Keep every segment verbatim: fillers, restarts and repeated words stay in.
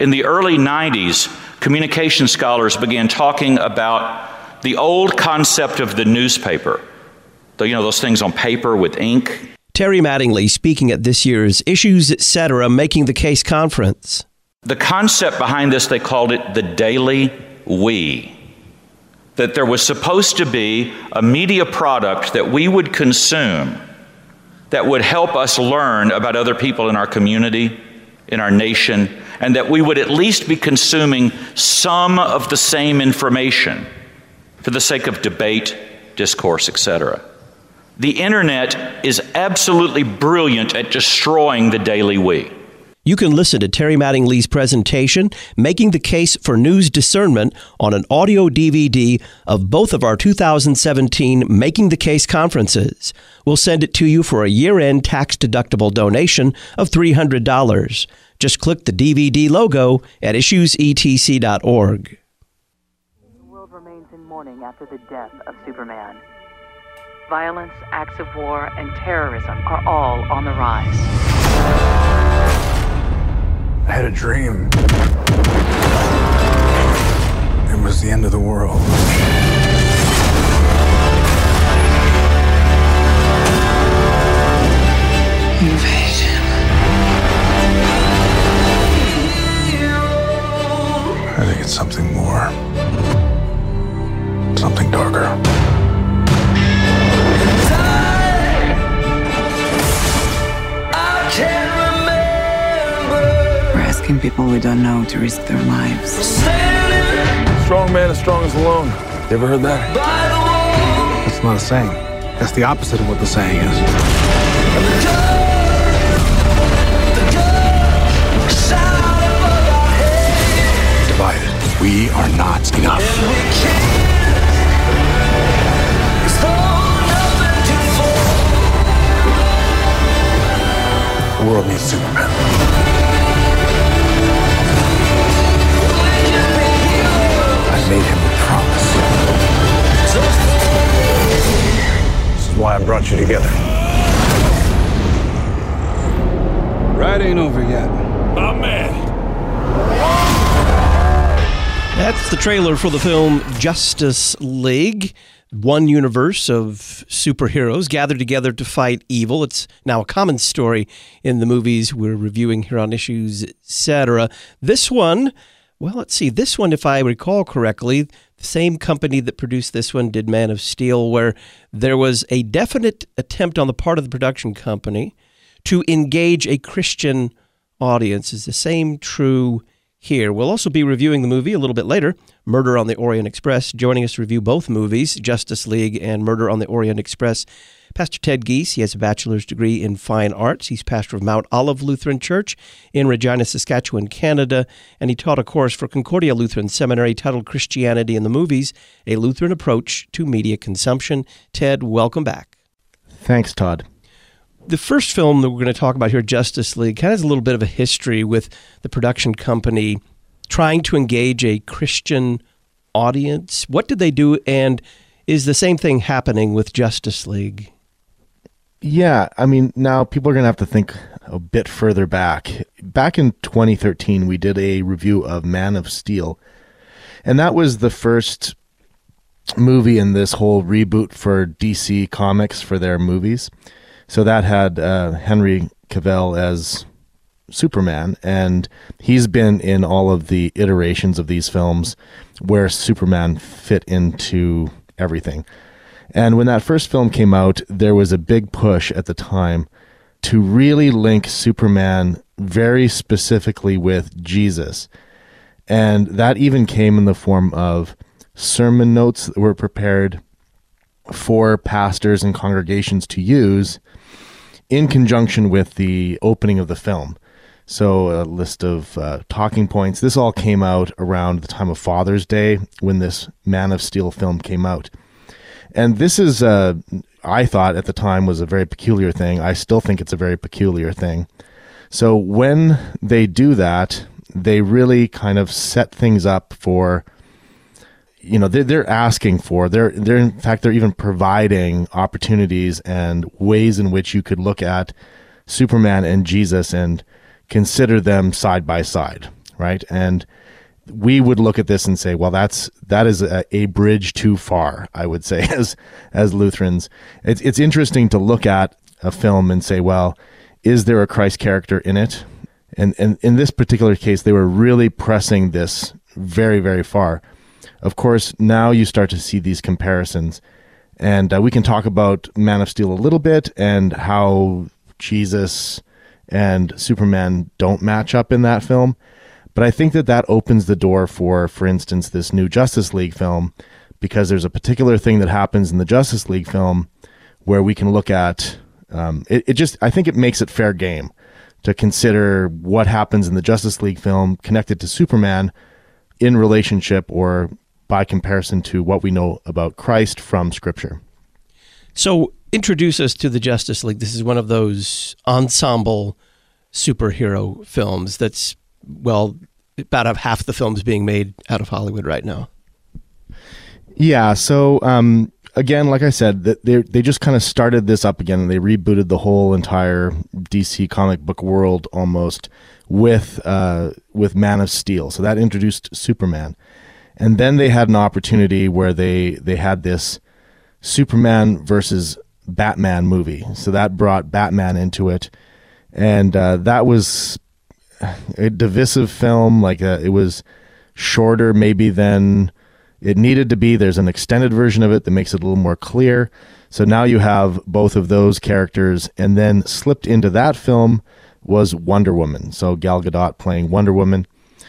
In the early nineties, communication scholars began talking about the old concept of the newspaper. The, you know, those things on paper with ink. Terry Mattingly speaking at this year's Issues Etc. Making the Case conference. The concept behind this, they called it the Daily We. That there was supposed to be a media product that we would consume that would help us learn about other people in our community, in our nation, and that we would at least be consuming some of the same information for the sake of debate, discourse, et cetera. The internet is absolutely brilliant at destroying the daily we. You can listen to Terry Mattingly's presentation, Making the Case for News Discernment, on an audio D V D of both of our two thousand seventeen Making the Case conferences. We'll send it to you for a year-end tax-deductible donation of three hundred dollars. Just click the D V D logo at issues e t c dot org. The world remains in mourning after the death of Superman. Violence, acts of war, and terrorism are all on the rise. I had a dream. It was the end of the world. Invasion. I think it's something more. Something darker. Asking people we don't know to risk their lives. Strong man is strongest alone. You ever heard that? That's not a saying. That's the opposite of what the saying is. Divided. We are not enough. The world needs Superman. Made him a promise. This is why I brought you together. Ride ain't over yet. My man. That's the trailer for the film Justice League. One universe of superheroes gathered together to fight evil. It's now a common story in the movies we're reviewing here on Issues Etc. This one... Well, let's see. This one, if I recall correctly, the same company that produced this one did Man of Steel, where there was a definite attempt on the part of the production company to engage a Christian audience. Is the same true here? We'll also be reviewing the movie a little bit later, Murder on the Orient Express. Joining us to review both movies, Justice League and Murder on the Orient Express, Pastor Ted Giese. He has a bachelor's degree in fine arts. He's pastor of Mount Olive Lutheran Church in Regina, Saskatchewan, Canada, and he taught a course for Concordia Lutheran Seminary titled Christianity in the Movies, a Lutheran Approach to Media Consumption. Ted, welcome back. Thanks, Todd. The first film that we're going to talk about here, Justice League, kind of has a little bit of a history with the production company trying to engage a Christian audience. What did they do, and is the same thing happening with Justice League? Yeah, I mean, now people are going to have to think a bit further back. Back in twenty thirteen, we did a review of Man of Steel, and that was the first movie in this whole reboot for D C Comics for their movies. So that had uh, Henry Cavill as Superman, and he's been in all of the iterations of these films where Superman fit into everything. And when that first film came out, there was a big push at the time to really link Superman very specifically with Jesus. And that even came in the form of sermon notes that were prepared for pastors and congregations to use in conjunction with the opening of the film. So a list of uh, talking points. This all came out around the time of Father's Day when this Man of Steel film came out. And this is, uh, I thought at the time, was a very peculiar thing. I still think it's a very peculiar thing. So when they do that, they really kind of set things up for, you know, they're, they're asking for, they're, they're in fact, they're even providing opportunities and ways in which you could look at Superman and Jesus and consider them side by side. right? And we would look at this and say, well, that's that is a, a bridge too far, I would say, as as Lutherans. It's it's interesting to look at a film and say, well, is there a Christ character in it? And and in this particular case, they were really pressing this very, very far. Of course, now you start to see these comparisons. And uh, we can talk about Man of Steel a little bit and how Jesus and Superman don't match up in that film. But I think that that opens the door for, for instance, this new Justice League film, because there's a particular thing that happens in the Justice League film where we can look at, um, it, it just, I think it makes it fair game to consider what happens in the Justice League film connected to Superman in relationship or by comparison to what we know about Christ from Scripture. So introduce us to the Justice League. This is one of those ensemble superhero films that's, well, about half the films being made out of Hollywood right now. Yeah, so um, again, like I said, they they just kind of started this up again, and they rebooted the whole entire D C comic book world almost with uh, with Man of Steel. So that introduced Superman. And then they had an opportunity where they, they had this Superman versus Batman movie. So that brought Batman into it. And uh, that was a divisive film. Like uh, it was shorter maybe than it needed to be. There's an extended version of it that makes it a little more clear. So now you have both of those characters. And then slipped into that film was Wonder Woman. So Gal Gadot playing Wonder Woman.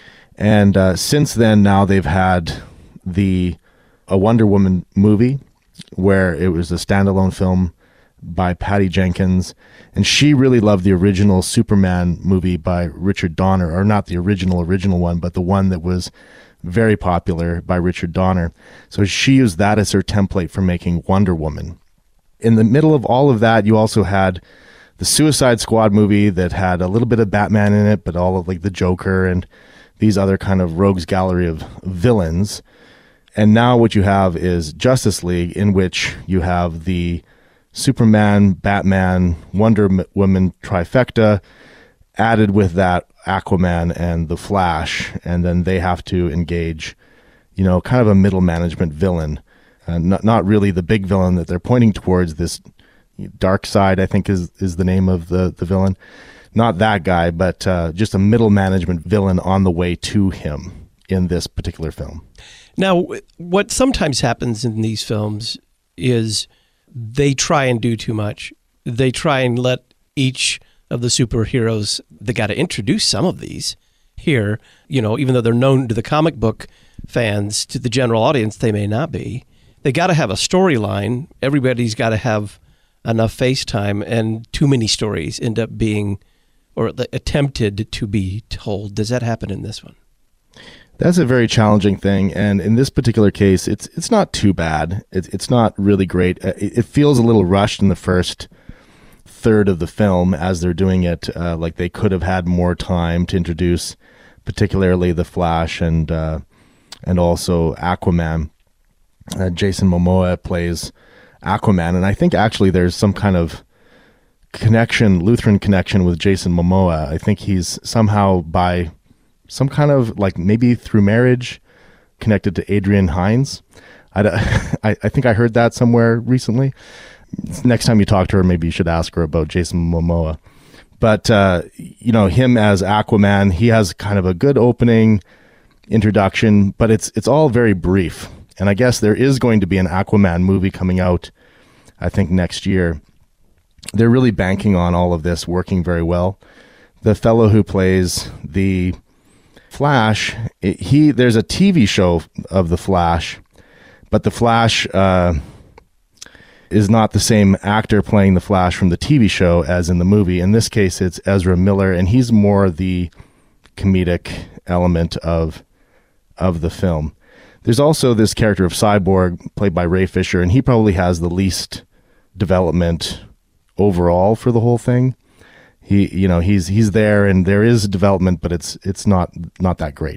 And uh, since then, now they've had the a Wonder Woman movie where it was a standalone film by Patty Jenkins, and she really loved the original Superman movie by Richard Donner, or not the original original one, but the one that was very popular by Richard Donner. So she used that as her template for making Wonder Woman. In the middle of all of that, you also had the Suicide Squad movie that had a little bit of Batman in it, but all of like the Joker and these other kind of rogues gallery of villains. And now what you have is Justice League, in which you have the Superman, Batman, Wonder Woman trifecta added with that Aquaman and the Flash. And then they have to engage, you know, kind of a middle management villain. Uh, not, not really the big villain that they're pointing towards. This Darkseid, I think is, is the name of the, the villain. Not that guy, but uh, just a middle management villain on the way to him in this particular film. Now, what sometimes happens in these films is they try and do too much. They try and let each of the superheroes, they got to introduce some of these here, you know, even though they're known to the comic book fans, to the general audience, they may not be. They got to have a storyline. Everybody's got to have enough face time, and too many stories end up being or attempted to be told. Does that happen in this one? That's a very challenging thing, and in this particular case, it's it's not too bad. It, it's not really great. It, it feels a little rushed in the first third of the film as they're doing it. Uh, like they could have had more time to introduce, particularly the Flash and uh, and also Aquaman. Uh, Jason Momoa plays Aquaman, and I think actually there's some kind of connection, Lutheran connection with Jason Momoa. I think he's somehow by some kind of, like maybe through marriage, connected to Adrienne Hines. I, I, I think I heard that somewhere recently. Next time you talk to her, maybe you should ask her about Jason Momoa. But, uh, you know, him as Aquaman, he has kind of a good opening introduction, but it's it's all very brief. And I guess there is going to be an Aquaman movie coming out, I think, next year. They're really banking on all of this working very well. The fellow who plays the Flash, it, he there's a T V show of the Flash, but the Flash uh, is not the same actor playing the Flash from the T V show as in the movie. In this case, it's Ezra Miller, and he's more the comedic element of of the film. There's also this character of Cyborg played by Ray Fisher, and he probably has the least development overall for the whole thing. He, you know, he's he's there, and there is development, but it's it's not not that great.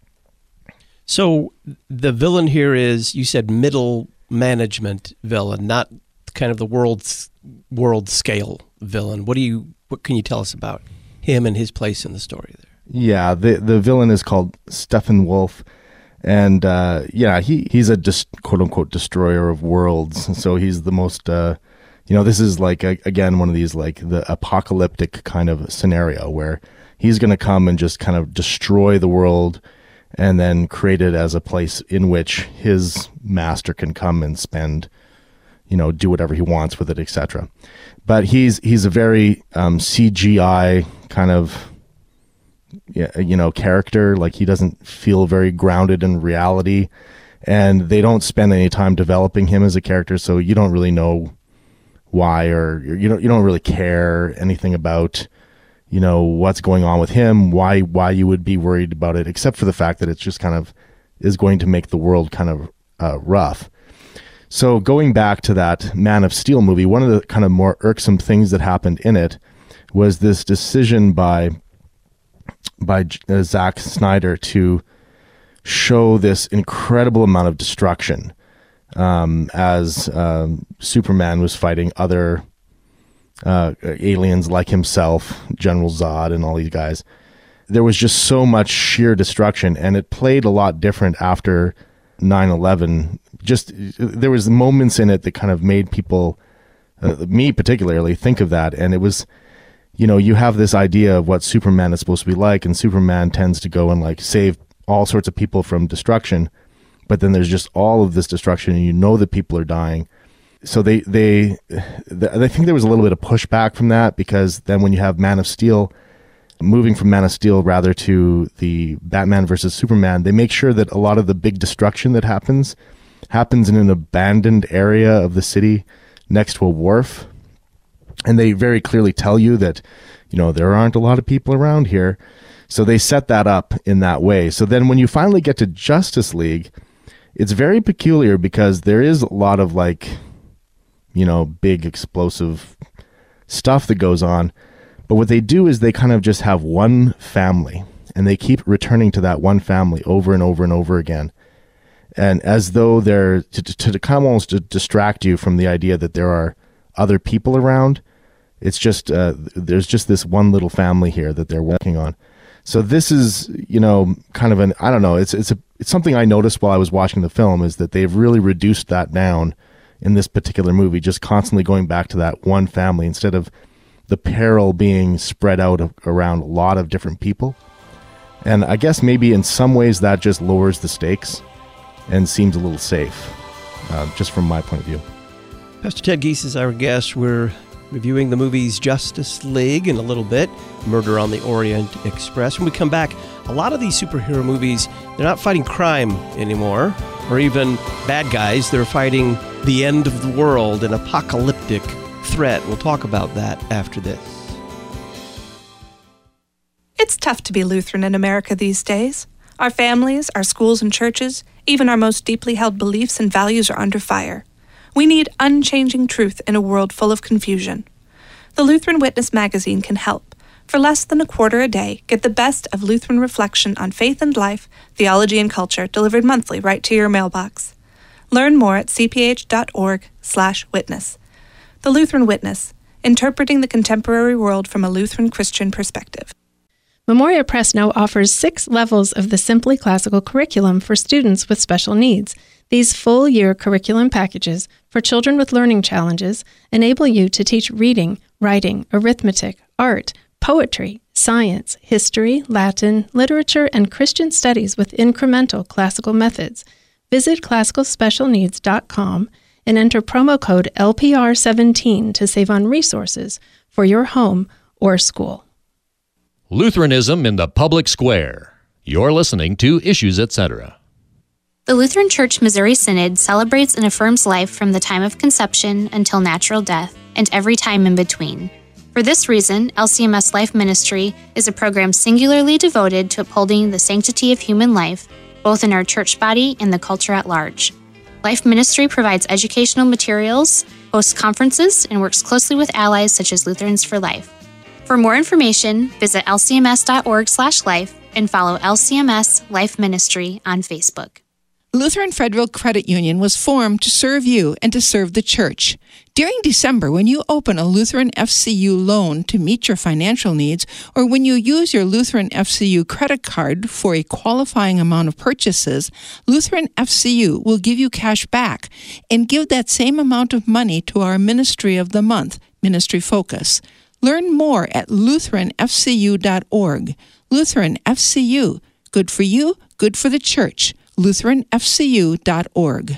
So the villain here is, you said, middle management villain, not kind of the world's world scale villain. What do you what can you tell us about him and his place in the story there? Yeah, the the villain is called Stephen Wolf, and uh, yeah, he he's a dis, quote unquote destroyer of worlds. So he's the most, uh, you know, this is like a, again one of these like the apocalyptic kind of scenario where he's going to come and just kind of destroy the world, and then create it as a place in which his master can come and spend, you know, do whatever he wants with it, et cetera. But he's he's a very um, C G I kind of, you know, character. Like, he doesn't feel very grounded in reality, and they don't spend any time developing him as a character, so you don't really know why, or you don't you don't really care anything about, you know, what's going on with him, why why you would be worried about it, except for the fact that it's just kind of is going to make the world kind of uh, rough. So going back to that Man of Steel movie, one of the kind of more irksome things that happened in it was this decision by by uh, Zack Snyder to show this incredible amount of destruction um, as um, Superman was fighting other uh, aliens like himself, General Zod and all these guys. There was just so much sheer destruction, and it played a lot different after nine eleven. Just there was moments in it that kind of made people, uh, me particularly, think of that. And it was, you know, you have this idea of what Superman is supposed to be like, and Superman tends to go and like save all sorts of people from destruction, but then there's just all of this destruction, and you know that people are dying. So they they I think there was a little bit of pushback from that, because then when you have Man of Steel, moving from Man of Steel rather to the Batman versus Superman, they make sure that a lot of the big destruction that happens happens in an abandoned area of the city next to a wharf. And they very clearly tell you that, you know, there aren't a lot of people around here. So they set that up in that way. So then when you finally get to Justice League, it's very peculiar, because there is a lot of like, you know, big explosive stuff that goes on. But what they do is they kind of just have one family, and they keep returning to that one family over and over and over again. And as though they're to, to, to kind of almost to distract you from the idea that there are other people around. It's just, uh, there's just this one little family here that they're working on. So this is, you know, kind of an, I don't know, it's, it's a, it's something I noticed while I was watching the film, is that they've really reduced that down in this particular movie, just constantly going back to that one family instead of the peril being spread out around a lot of different people. And I guess maybe in some ways that just lowers the stakes and seems a little safe, uh, just from my point of view. Pastor Ted Giese is our guest. We're reviewing the movies Justice League in a little bit, Murder on the Orient Express. When we come back, a lot of these superhero movies, they're not fighting crime anymore, or even bad guys. They're fighting the end of the world, an apocalyptic threat. We'll talk about that after this. It's tough to be Lutheran in America these days. Our families, our schools and churches, even our most deeply held beliefs and values are under fire. We need unchanging truth in a world full of confusion. The Lutheran Witness magazine can help. For less than a quarter a day, get the best of Lutheran reflection on faith and life, theology and culture, delivered monthly right to your mailbox. Learn more at c p h dot org slash witness. The Lutheran Witness, interpreting the contemporary world from a Lutheran Christian perspective. Memoria Press now offers six levels of the Simply Classical curriculum for students with special needs. These full-year curriculum packages for children with learning challenges enable you to teach reading, writing, arithmetic, art, poetry, science, history, Latin, literature, and Christian studies with incremental classical methods. Visit classical special needs dot com and enter promo code L P R seventeen to save on resources for your home or school. Lutheranism in the Public Square. You're listening to Issues, et cetera. The Lutheran Church Missouri Synod celebrates and affirms life from the time of conception until natural death and every time in between. For this reason, L C M S Life Ministry is a program singularly devoted to upholding the sanctity of human life, both in our church body and the culture at large. Life Ministry provides educational materials, hosts conferences, and works closely with allies such as Lutherans for Life. For more information, visit l c m s dot org slash life and follow L C M S Life Ministry on Facebook. Lutheran Federal Credit Union was formed to serve you and to serve the church. During December, when you open a Lutheran F C U loan to meet your financial needs, or when you use your Lutheran F C U credit card for a qualifying amount of purchases, Lutheran F C U will give you cash back and give that same amount of money to our Ministry of the Month, Ministry Focus. Learn more at lutheran f c u dot org. Lutheran F C U. Good for you, good for the church. lutheran f c u dot org.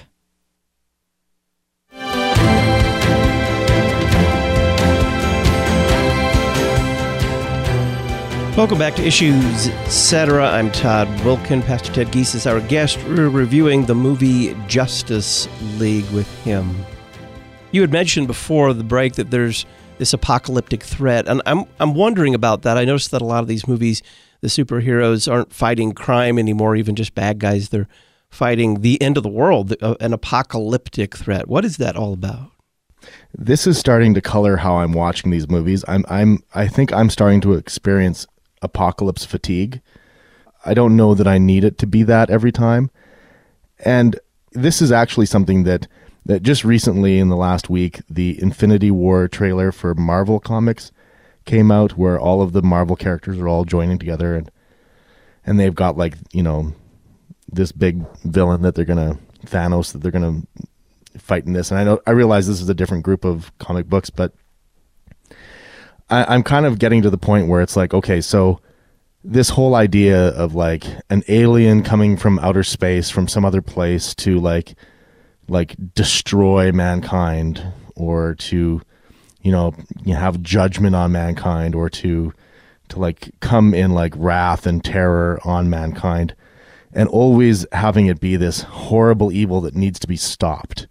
Welcome back to Issues, et cetera. I'm Todd Wilkin. Pastor Ted Giese is our guest. We're reviewing the movie Justice League with him. You had mentioned before the break that there's this apocalyptic threat, and I'm I'm wondering about that. I noticed that a lot of these movies, the superheroes aren't fighting crime anymore, even just bad guys. They're fighting the end of the world, an apocalyptic threat. What is that all about? This is starting to color how I'm watching these movies. I'm I'm I think I'm starting to experience apocalypse fatigue. I don't know that I need it to be that every time. And this is actually something that that just recently in the last week, the Infinity War trailer for Marvel Comics came out, where all of the Marvel characters are all joining together, and and they've got, like, you know, this big villain that they're gonna Thanos that they're gonna fight in this. And I know I realize this is a different group of comic books, but I, I'm kind of getting to the point where it's like, okay, so this whole idea of like an alien coming from outer space from some other place to like like destroy mankind, or to, you know, you have judgment on mankind, or to to like come in like wrath and terror on mankind, and always having it be this horrible evil that needs to be stopped.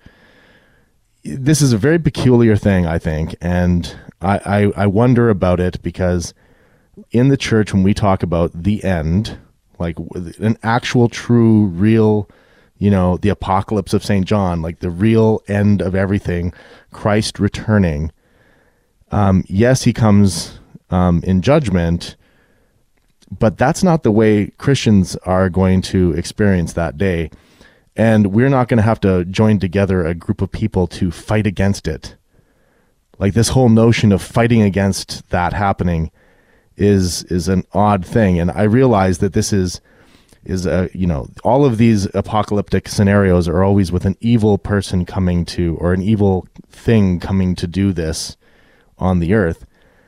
This is a very peculiar thing, I think, and I, I, I wonder about it because in the church, when we talk about the end, like an actual, true, real, you know, the apocalypse of Saint John, like the real end of everything, Christ returning, um, yes, he comes um, in judgment, but that's not the way Christians are going to experience that day. And we're not going to have to join together a group of people to fight against it. Like, this whole notion of fighting against that happening is is an odd thing. And I realize that this is, is a, you know, all of these apocalyptic scenarios are always with an evil person coming to, or an evil thing coming to do this on the earth.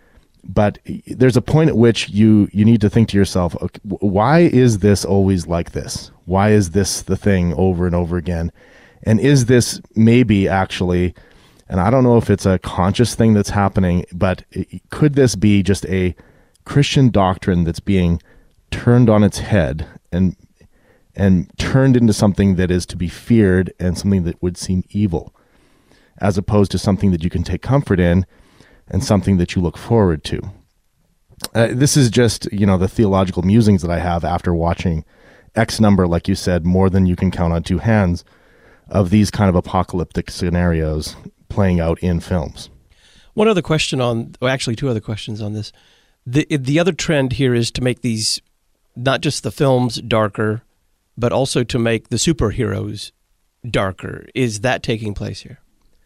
But there's a point at which you, you need to think to yourself, okay, why is this always like this? Why is this the thing over and over again? And is this maybe actually, and I don't know if it's a conscious thing that's happening, but could this be just a Christian doctrine that's being turned on its head and and turned into something that is to be feared and something that would seem evil, as opposed to something that you can take comfort in and something that you look forward to? Uh, this is just, you know, the theological musings that I have after watching X number, like you said, more than you can count on two hands, of these kind of apocalyptic scenarios playing out in films. One other question on, well, actually two other questions on this. The the other trend here is to make these, not just the films darker, but also to make the superheroes darker. Is that taking place here?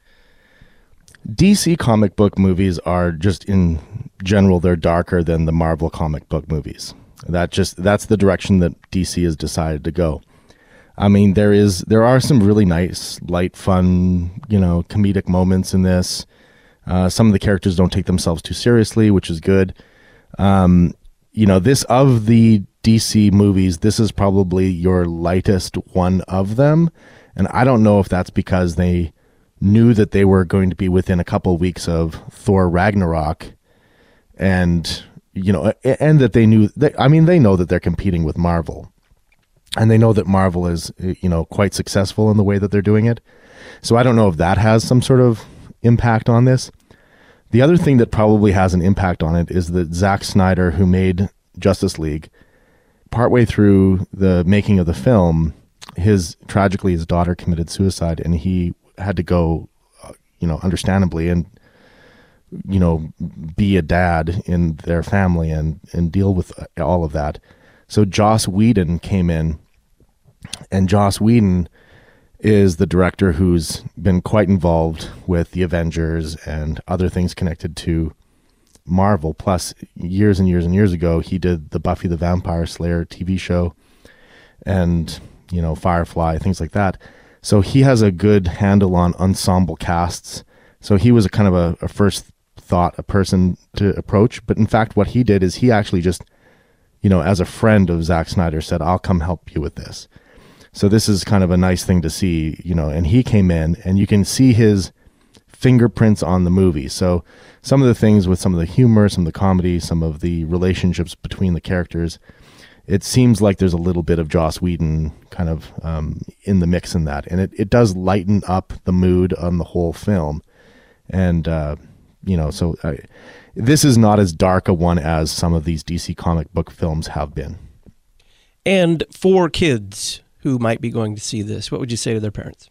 D C comic book movies are just, in general, they're darker than the Marvel comic book movies. That just that's the direction that D C has decided to go. I mean, there is there are some really nice, light, fun, you know, comedic moments in this. Uh, some of the characters don't take themselves too seriously, which is good. Um, you know, this of the D C movies, this is probably your lightest one of them, and I don't know if that's because they knew that they were going to be within a couple weeks of Thor Ragnarok, and you know, and that they knew that, I mean, they know that they're competing with Marvel, and they know that Marvel is, you know, quite successful in the way that they're doing it. So I don't know if that has some sort of impact on this. The other thing that probably has an impact on it is that Zack Snyder, who made Justice League, partway through the making of the film, his tragically his daughter committed suicide, and he had to go, uh, you know, understandably, and you know, be a dad in their family and and deal with all of that. So Joss Whedon came in, and Joss Whedon is the director who's been quite involved with the Avengers and other things connected to Marvel. Plus, years and years and years ago, he did the Buffy the Vampire Slayer T V show and, you know, Firefly, things like that. So he has a good handle on ensemble casts. So he was a kind of a, a first thought, a person to approach. But in fact, what he did is he actually just, you know, as a friend of Zack Snyder, said, I'll come help you with this. So this is kind of a nice thing to see, you know, and he came in and you can see his fingerprints on the movie. So some of the things with some of the humor, some of the comedy, some of the relationships between the characters, it seems like there's a little bit of Joss Whedon kind of um, in the mix in that. And it, it does lighten up the mood on the whole film. And, uh, you know, so I, this is not as dark a one as some of these D C comic book films have been. And for kids who might be going to see this, what would you say to their parents?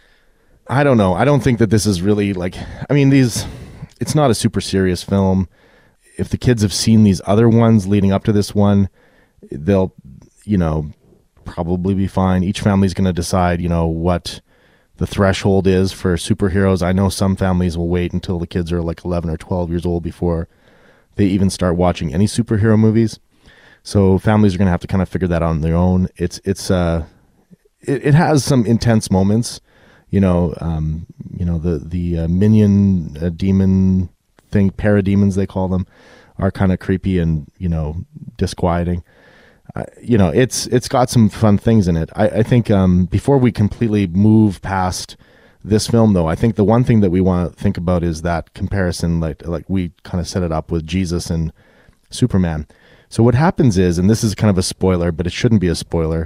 I don't know. I don't think that this is really like, I mean, these, it's not a super serious film. If the kids have seen these other ones leading up to this one, they'll, you know, probably be fine. Each family's going to decide, you know, what the threshold is for superheroes. I know some families will wait until the kids are like eleven or twelve years old before they even start watching any superhero movies. So families are going to have to kind of figure that out on their own. It's, it's, uh, it, it has some intense moments, you know, um, you know, the, the uh, minion uh, demon thing, parademons, they call them, are kind of creepy and, you know, disquieting. Uh, you know, it's it's got some fun things in it. I, I think um, before we completely move past this film, though, I think the one thing that we want to think about is that comparison, like like we kind of set it up with Jesus and Superman. So what happens is, and this is kind of a spoiler, but it shouldn't be a spoiler,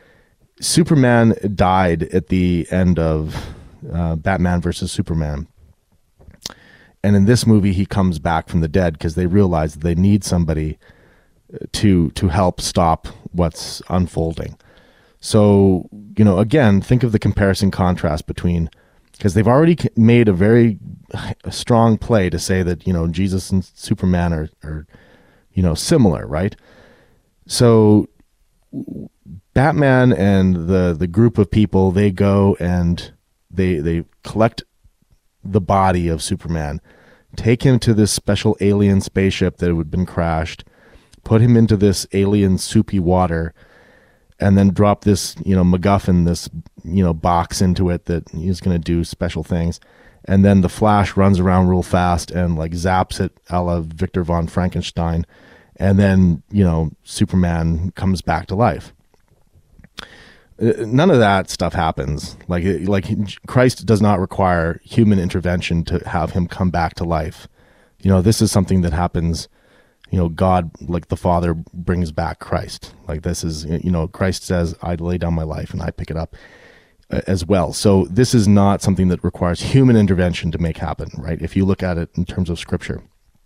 Superman died at the end of uh, Batman versus Superman. And in this movie, he comes back from the dead because they realize that they need somebody to to help stop what's unfolding. So, you know, again, think of the comparison contrast between, because they've already made a very strong play to say that, you know, Jesus and Superman are, are you know, similar, right? So Batman and the the group of people, they go and they they collect the body of Superman, take him to this special alien spaceship that had been crashed, put him into this alien soupy water, and then drop this, you know, MacGuffin, this, you know, box into it that he's going to do special things. And then the Flash runs around real fast and like zaps it a la Victor von Frankenstein. And then, you know, Superman comes back to life. None of that stuff happens. Like, like Christ does not require human intervention to have him come back to life. You know, this is something that happens. You know, God, like the Father, brings back Christ. Like this is, you know, Christ says, I lay down my life and I pick it up uh, as well. So this is not something that requires human intervention to make happen, right? If you look at it in terms of Scripture.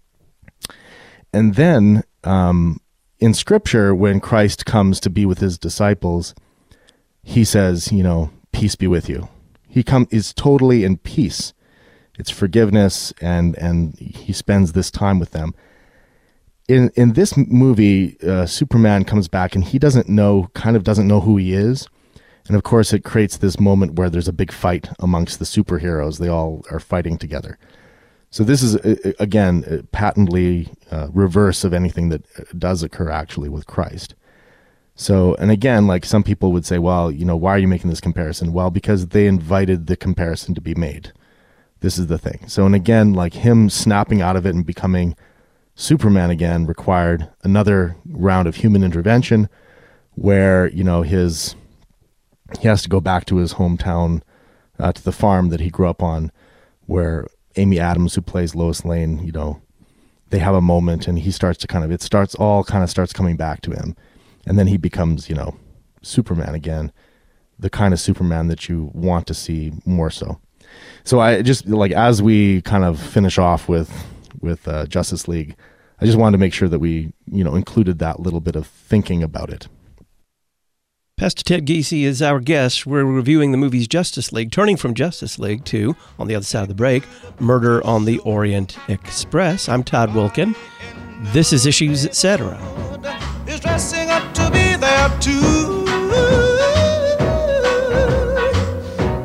And then um, in Scripture, when Christ comes to be with his disciples, he says, you know, peace be with you. He come is totally in peace. It's forgiveness, and and he spends this time with them. In in this movie, uh, Superman comes back and he doesn't know, kind of doesn't know who he is. And of course, it creates this moment where there's a big fight amongst the superheroes. They all are fighting together. So this is, again, patently uh, reverse of anything that does occur actually with Christ. So, and again, like some people would say, well, you know, why are you making this comparison? Well, because they invited the comparison to be made. This is the thing. So, and again, like him snapping out of it and becoming Superman again required another round of human intervention where, you know, his, he has to go back to his hometown, uh, to the farm that he grew up on, where Amy Adams, who plays Lois Lane, you know, they have a moment and he starts to kind of, it starts all kind of starts coming back to him. And then he becomes, you know, Superman again, the kind of Superman that you want to see more so. So I just, like, as we kind of finish off with, with uh, Justice League, I just wanted to make sure that we, you know, included that little bit of thinking about it. Pastor Ted Giese is our guest. We're reviewing the movies Justice League, turning from Justice League to, on the other side of the break, Murder on the Orient Express. I'm Todd Wilkin. This is Issues, et cetera. Is dressing up to be there too.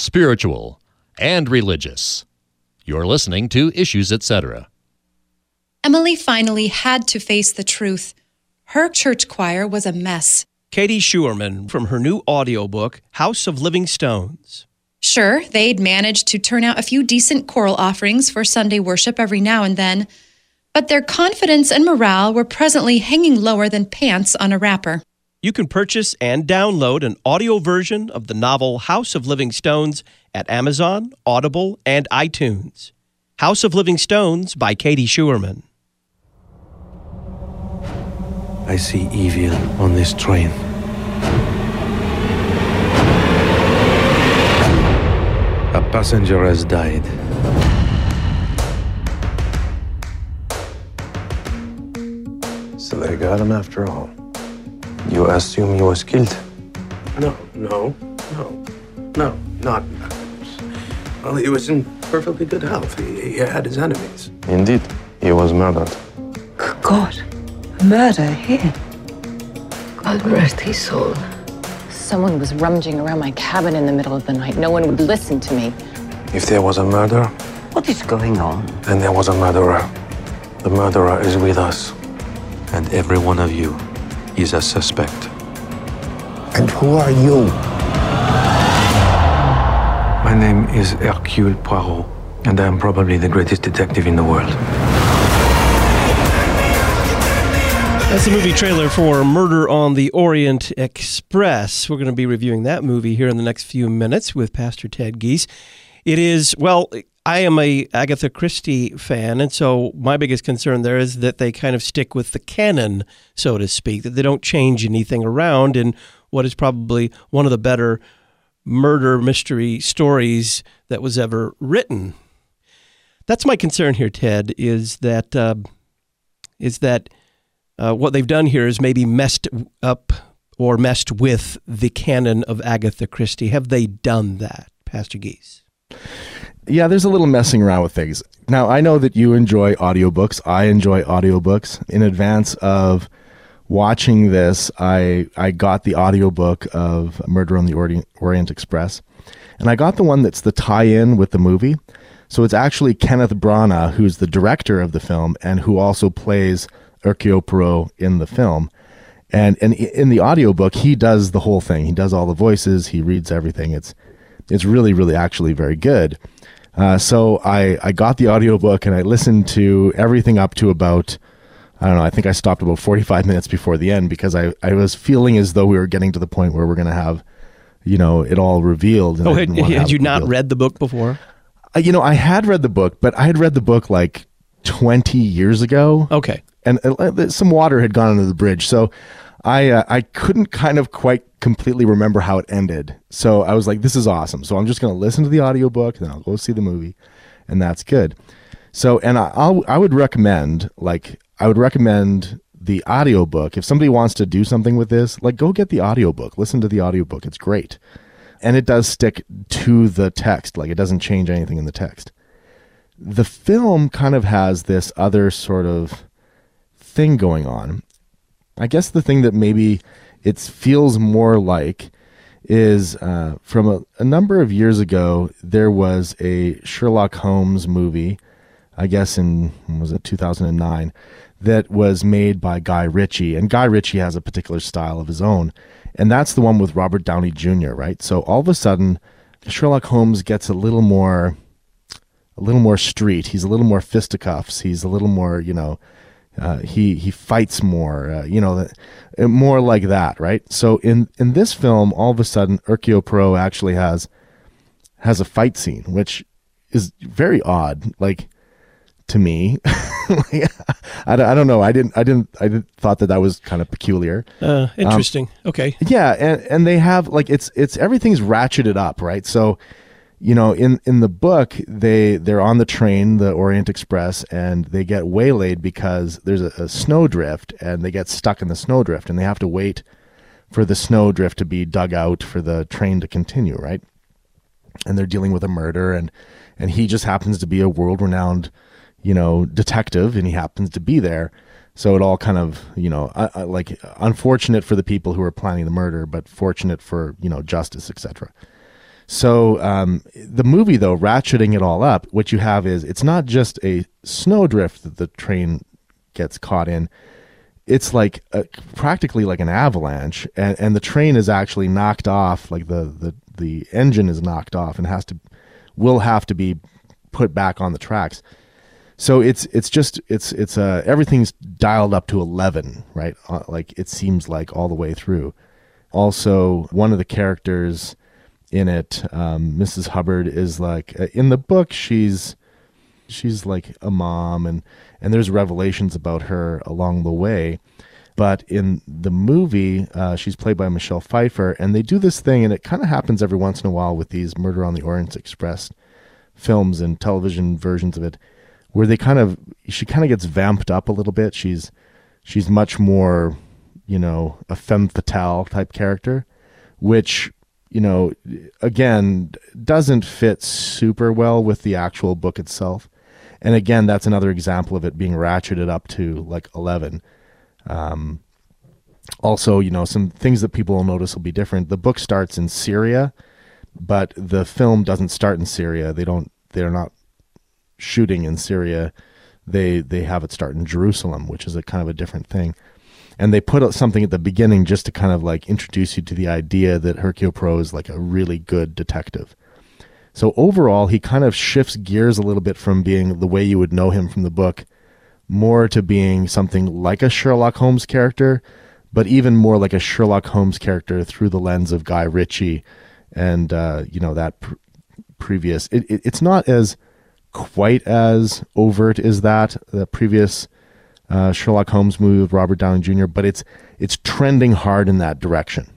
spiritual, and religious. You're listening to Issues Etc. Emily finally had to face the truth. Her church choir was a mess. Katie Schuerman from her new audiobook, House of Living Stones. Sure, they'd managed to turn out a few decent choral offerings for Sunday worship every now and then, but their confidence and morale were presently hanging lower than pants on a wrapper. You can purchase and download an audio version of the novel House of Living Stones at Amazon, Audible, and iTunes. House of Living Stones by Katie Schuerman. I see evil on this train. A passenger has died. So they got him after all. You assume he was killed? No, no, no, no, not. Well, he was in perfectly good health. He, he had his enemies. Indeed, he was murdered. Good God, murder here. God rest his soul. Someone was rummaging around my cabin in the middle of the night. No one would listen to me. If there was a murder, What is going on? then there was a murderer. The murderer is with us. And every one of you is a suspect. And who are you? My name is Hercule Poirot, and I am probably the greatest detective in the world. That's the movie trailer for Murder on the Orient Express. We're going to be reviewing that movie here in the next few minutes with Pastor Ted Gies. It is, well, I am a Agatha Christie fan, and so my biggest concern there is that they kind of stick with the canon, so to speak, that they don't change anything around in what is probably one of the better murder mystery stories that was ever written. That's my concern here, Ted, is that uh, is that Uh, what they've done here is maybe messed up or messed with the canon of Agatha Christie. Have they done that, Pastor Gies? Yeah, there's a little messing around with things. Now, I know that you enjoy audiobooks. I enjoy audiobooks. In advance of watching this, I I got the audiobook of Murder on the Orient, Orient Express, and I got the one that's the tie-in with the movie. So it's actually Kenneth Branagh, who's the director of the film and who also plays Hercule Poirot in the film. And and in the audiobook, he does the whole thing. He does all the voices. He reads everything. It's it's really, really actually very good. Uh, so I, I got the audiobook and I listened to everything up to about, I don't know, I think I stopped about forty-five minutes before the end because I, I was feeling as though we were getting to the point where we're going to have, you know, it all revealed. And oh, I had, didn't want to had have you it not revealed. read the book before? Uh, you know, I had read the book, but I had read the book like twenty years ago. Okay. And uh, some water had gone under the bridge. So I uh, I couldn't kind of quite completely remember how it ended. So I was like, this is awesome. So I'm just going to listen to the audiobook, then I'll go see the movie, and that's good. So, and I, I'll, I would recommend, like, I would recommend the audiobook. If somebody wants to do something with this, like, go get the audiobook. Listen to the audiobook. It's great. And it does stick to the text. Like, it doesn't change anything in the text. The film kind of has this other sort of thing going on. I guess the thing that maybe it feels more like is uh, from a, a number of years ago, there was a Sherlock Holmes movie, I guess in, was it two thousand nine, that was made by Guy Ritchie. And Guy Ritchie has a particular style of his own. And that's the one with Robert Downey Junior, right? So all of a sudden, Sherlock Holmes gets a little more, a little more street. He's a little more fisticuffs. He's a little more, you know, Uh, he he fights more, uh, you know, uh, more like that, right? So in, in this film, all of a sudden, Hercule Poirot actually has has a fight scene, which is very odd, like to me. like, I, I don't know. I didn't I didn't I didn't thought that that was kind of peculiar. Uh, interesting. Um, okay. Yeah, and and they have like it's it's everything's ratcheted up, right? So. You know, in, in the book, they, they're on the train, the Orient Express, and they get waylaid because there's a, a snowdrift, and they get stuck in the snowdrift, and they have to wait for the snowdrift to be dug out for the train to continue, right? And they're dealing with a murder, and, and he just happens to be a world-renowned, you know, detective, and he happens to be there. So it all kind of, you know, uh, uh, like unfortunate for the people who are planning the murder, but fortunate for, you know, justice, et cetera. So um, the movie, though, ratcheting it all up, what you have is it's not just a snowdrift that the train gets caught in. It's like a, practically like an avalanche, and, and the train is actually knocked off, like the, the, the engine is knocked off and has to will have to be put back on the tracks. So it's it's just it's it's uh everything's dialed up to eleven, right? Uh, like it seems like all the way through. Also, one of the characters in it, um, Missus Hubbard, is like uh, in the book she's she's like a mom, and and there's revelations about her along the way. But in the movie, uh, she's played by Michelle Pfeiffer, and they do this thing, and it kind of happens every once in a while with these Murder on the Orient Express films and television versions of it, where they kind of, she kind of gets vamped up a little bit. She's, she's much more, you know, a femme fatale type character, which, you know, again, doesn't fit super well with the actual book itself. And again, that's another example of it being ratcheted up to like eleven. Um, also, you know, some things that people will notice will be different. The book starts in Syria, but the film doesn't start in Syria. They don't, they're not shooting in Syria. They, they have it start in Jerusalem, which is a kind of a different thing. And they put something at the beginning just to kind of like introduce you to the idea that Hercule Poirot is like a really good detective. So overall, he kind of shifts gears a little bit from being the way you would know him from the book, more to being something like a Sherlock Holmes character, but even more like a Sherlock Holmes character through the lens of Guy Ritchie and, uh, you know, that pr- previous. It, it, it's not as quite as overt as that, the previous uh, Sherlock Holmes movie with Robert Downey Junior, but it's it's trending hard in that direction.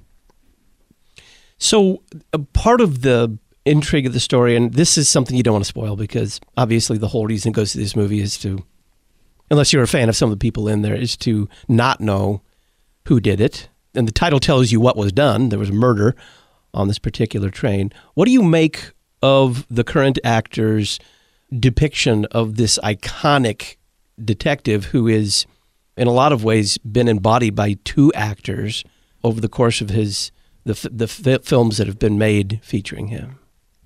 So a part of the intrigue of the story, and this is something you don't want to spoil because obviously the whole reason it goes to this movie is to, unless you're a fan of some of the people in there, is to not know who did it. And the title tells you what was done. There was a murder on this particular train. What do you make of the current actor's depiction of this iconic detective who is, in a lot of ways, been embodied by two actors over the course of his the the f- films that have been made featuring him?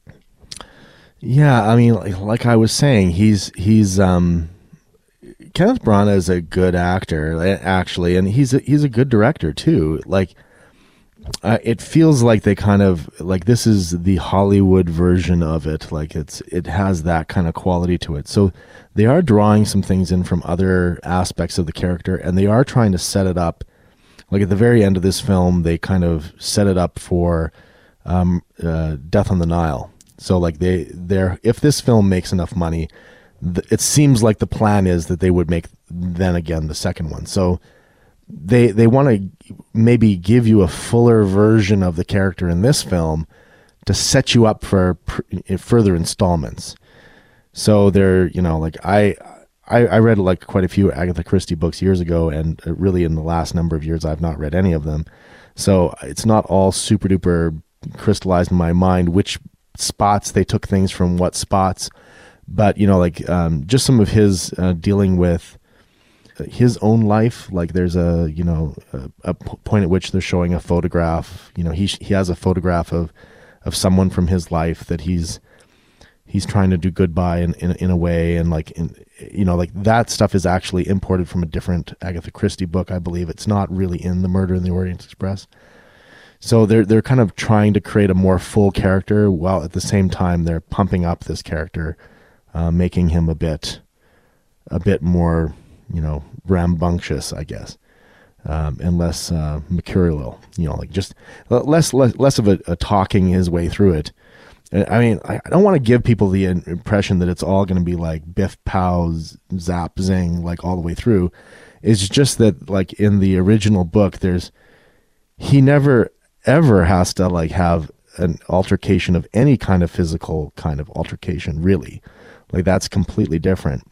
Yeah, I mean, like, like I was saying, he's he's um, Kenneth Branagh is a good actor, actually, and he's a, he's a good director too. Like, uh, it feels like they kind of like this is the Hollywood version of it. Like it's it has that kind of quality to it. So they are drawing some things in from other aspects of the character, and they are trying to set it up. Like at the very end of this film, they kind of set it up for um, uh, Death on the Nile. So like they they're if this film makes enough money, th- it seems like the plan is that they would make then again the second one. So they they want to maybe give you a fuller version of the character in this film to set you up for pr- further installments. So they're, you know, like I, I I read like quite a few Agatha Christie books years ago, and really in the last number of years I've not read any of them. So it's not all super duper crystallized in my mind which spots they took things from what spots, but you know, like um, just some of his uh, dealing with his own life. Like there's a, you know, a, a point at which they're showing a photograph. You know, he he has a photograph of of someone from his life that he's he's trying to do goodbye in in, in a way, and like in, you know, like that stuff is actually imported from a different Agatha Christie book, I believe. It's not really in the Murder in the Orient Express. So they're they're kind of trying to create a more full character, while at the same time they're pumping up this character, uh, making him a bit a bit more, you know, rambunctious, I guess, um, and less uh, mercurial. You know, like just less less less of a, a talking his way through it. I mean, I don't want to give people the impression that it's all going to be like biff, pow, zap, zing, like all the way through. It's just that, like in the original book, there's he never ever has to like have an altercation of any kind of physical kind of altercation, really. Like that's completely different.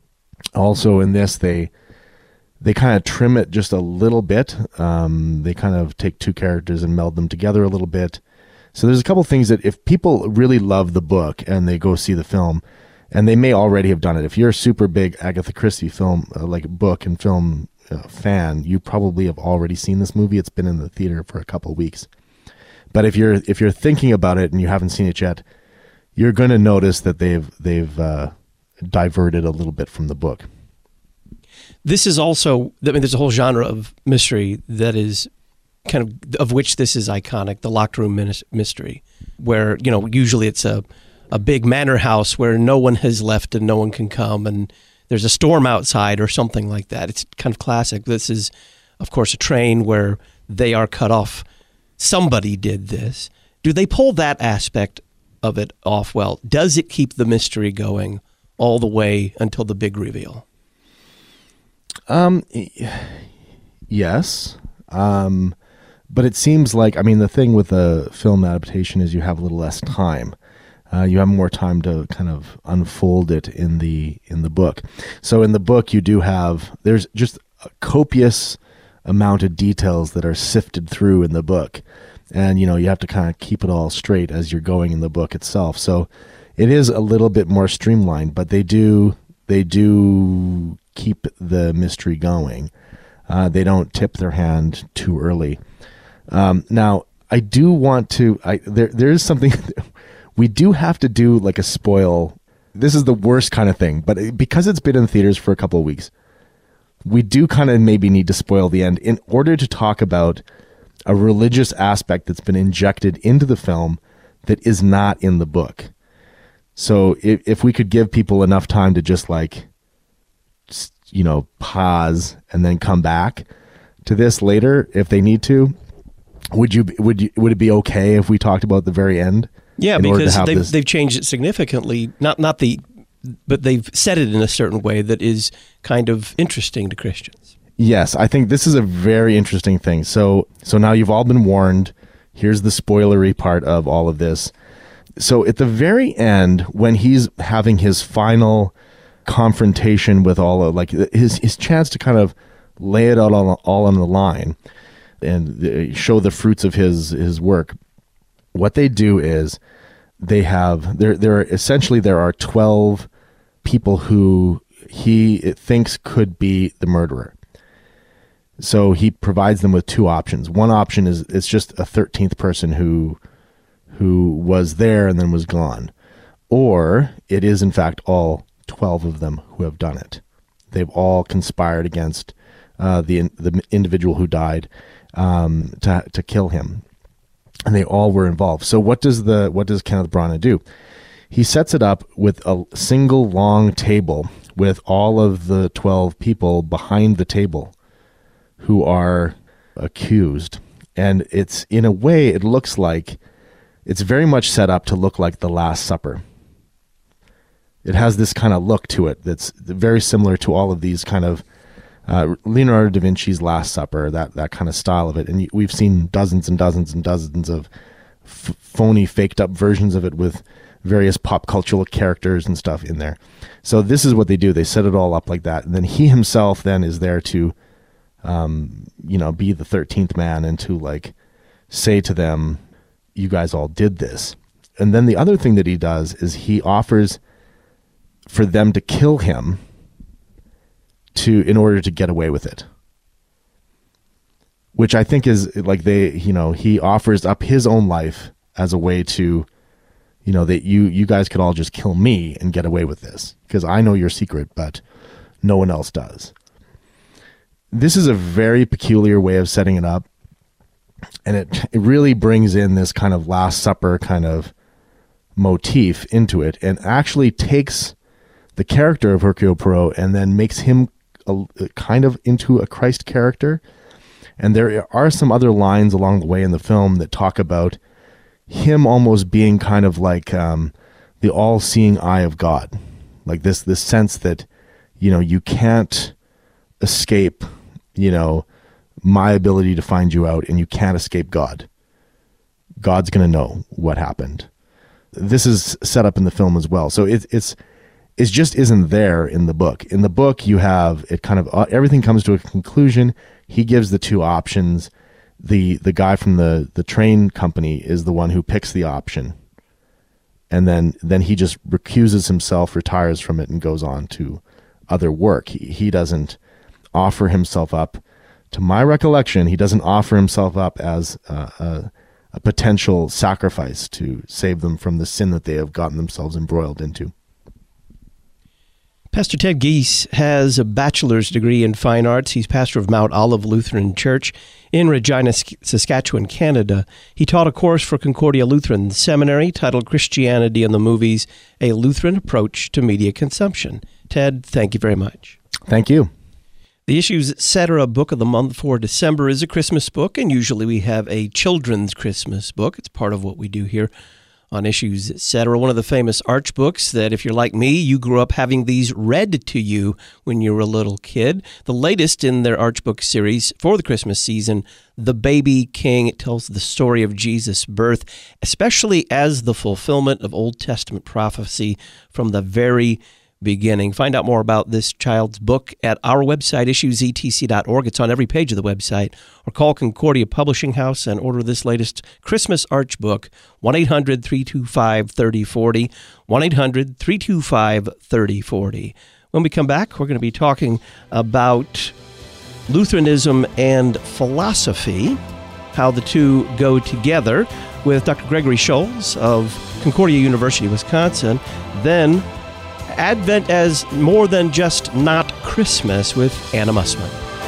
Also in this, they they kind of trim it just a little bit. Um, they kind of take two characters and meld them together a little bit. So there's a couple things that if people really love the book and they go see the film, and they may already have done it. If you're a super big Agatha Christie film, uh, like book and film uh, fan, you probably have already seen this movie. It's been in the theater for a couple of weeks. But if you're if you're thinking about it and you haven't seen it yet, you're going to notice that they've they've uh, diverted a little bit from the book. This is also, I mean, there's a whole genre of mystery that is kind of, of which this is iconic, the locked room mystery, where, you know, usually it's a, a big manor house where no one has left and no one can come, and there's a storm outside or something like that. It's kind of classic. This is, of course, a train where they are cut off. Somebody did this. Do they pull that aspect of it off well? Does it keep the mystery going all the way until the big reveal? Um, yes. Um, but it seems like, I mean, the thing with a film adaptation is you have a little less time. Uh, you have more time to kind of unfold it in the in the book. So in the book, you do have, there's just a copious amount of details that are sifted through in the book. And, you know, you have to kind of keep it all straight as you're going in the book itself. So it is a little bit more streamlined, but they do, they do keep the mystery going. Uh, they don't tip their hand too early. Um, now, I do want to, I, there there is something, we do have to do like a spoil. This is the worst kind of thing, but it, because it's been in theaters for a couple of weeks, we do kind of maybe need to spoil the end in order to talk about a religious aspect that's been injected into the film that is not in the book. So if, if we could give people enough time to just like, you know, pause and then come back to this later if they need to, would you would you would it be okay if we talked about the very end? Yeah, because they've this? they've changed it significantly. Not not the, but they've said it in a certain way that is kind of interesting to Christians. Yes, I think this is a very interesting thing. So so now you've all been warned. Here's the spoilery part of all of this. So at the very end, when he's having his final confrontation with all of, like, his his chance to kind of lay it out all, all on the line and show the fruits of his his work, what they do is they have there there are essentially there are twelve people who he thinks could be the murderer. So he provides them with two options. One option is it's just a thirteenth person who who was there and then was gone, or it is in fact all twelve of them who have done it. They've all conspired against uh, the the individual who died um, to to kill him, and they all were involved. So what does the what does Kenneth Branagh do? He sets it up with a single long table with all of the twelve people behind the table who are accused, and it's in a way it looks like it's very much set up to look like the Last Supper. It has this kind of look to it that's very similar to all of these kind of uh, Leonardo da Vinci's Last Supper, that that kind of style of it. And we've seen dozens and dozens and dozens of f- phony, faked up versions of it with various pop cultural characters and stuff in there. So this is what they do. They set it all up like that. And then he himself then is there to, um, you know, be the thirteenth man and to like say to them, you guys all did this. And then the other thing that he does is he offers for them to kill him to in order to get away with it, which I think is like they, you know, he offers up his own life as a way to, you know, that you you guys could all just kill me and get away with this because I know your secret, but no one else does. This is a very peculiar way of setting it up, and it it really brings in this kind of Last Supper kind of motif into it, and actually takes the character of Hercule Poirot and then makes him a, a kind of into a Christ character. And there are some other lines along the way in the film that talk about him almost being kind of like um, the all-seeing eye of God, like this this sense that, you know, you can't escape, you know, my ability to find you out, and you can't escape God. God's going to know what happened. This is set up in the film as well. So it, it's it just isn't there in the book. In the book, you have it kind of uh, everything comes to a conclusion. He gives the two options. The the guy from the, the train company is the one who picks the option. And then, then he just recuses himself, retires from it, and goes on to other work. He, he doesn't offer himself up. To my recollection, he doesn't offer himself up as a, a, a potential sacrifice to save them from the sin that they have gotten themselves embroiled into. Pastor Ted Giese has a bachelor's degree in fine arts. He's pastor of Mount Olive Lutheran Church in Regina, Saskatchewan, Canada. He taught a course for Concordia Lutheran Seminary titled Christianity in the Movies, A Lutheran Approach to Media Consumption. Ted, thank you very much. Thank you. The Issues Etc. book of the month for December is a Christmas book, and usually we have a children's Christmas book. It's part of what we do here on Issues Etc. One of the famous Arch books that, if you're like me, you grew up having these read to you when you were a little kid. The latest in their Arch book series for the Christmas season, The Baby King. It tells the story of Jesus' birth, especially as the fulfillment of Old Testament prophecy from the very beginning. Find out more about this child's book at our website, issues e t c dot org. It's on every page of the website. Or call Concordia Publishing House and order this latest Christmas Arch book, one eight hundred three two five three oh four oh, one eight hundred three two five three oh four oh. When we come back, we're going to be talking about Lutheranism and philosophy, how the two go together, with Doctor Gregory Scholes of Concordia University, Wisconsin. Then Advent as more than just not Christmas with Anna Mussman.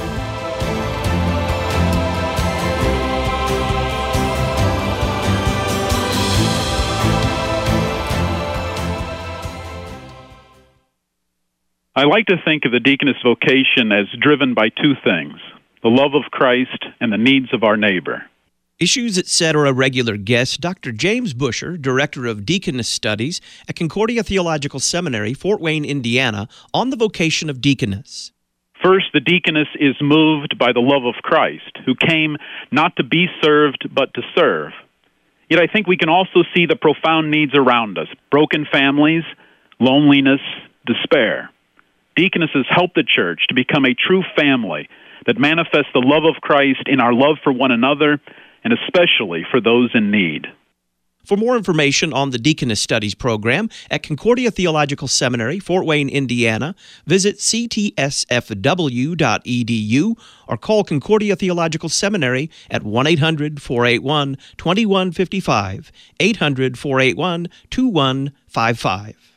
I like to think of the deaconess vocation as driven by two things, the love of Christ and the needs of our neighbor. Issues Etc. regular guest, Doctor James Busher, Director of Deaconess Studies at Concordia Theological Seminary, Fort Wayne, Indiana, on the vocation of deaconess. First, the deaconess is moved by the love of Christ, who came not to be served, but to serve. Yet I think we can also see the profound needs around us, broken families, loneliness, despair. Deaconesses help the church to become a true family that manifests the love of Christ in our love for one another, and especially for those in need. For more information on the Deaconess Studies program at Concordia Theological Seminary, Fort Wayne, Indiana, visit c t s f w dot e d u or call Concordia Theological Seminary at one eight hundred four eight one two one five five, eight hundred four eight one two one five five.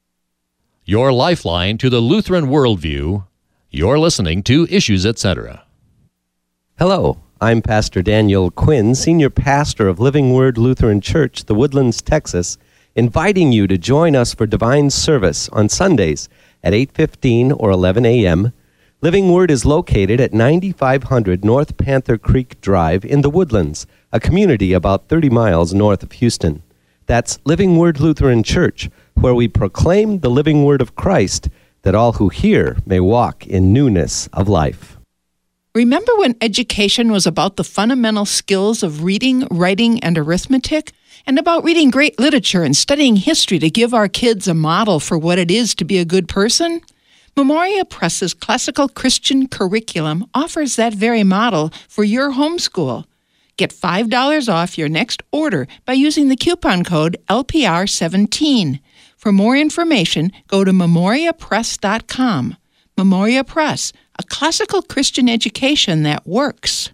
Your lifeline to the Lutheran worldview. You're listening to Issues Etc. Hello. I'm Pastor Daniel Quinn, Senior Pastor of Living Word Lutheran Church, The Woodlands, Texas, inviting you to join us for divine service on Sundays at eight fifteen or eleven a.m. Living Word is located at ninety-five hundred North Panther Creek Drive in The Woodlands, a community about thirty miles north of Houston. That's Living Word Lutheran Church, where we proclaim the living word of Christ, that all who hear may walk in newness of life. Remember when education was about the fundamental skills of reading, writing, and arithmetic? And about reading great literature and studying history to give our kids a model for what it is to be a good person? Memoria Press's classical Christian curriculum offers that very model for your homeschool. Get five dollars off your next order by using the coupon code L P R seventeen. For more information, go to memoria press dot com. Memoria Press, a classical Christian education that works.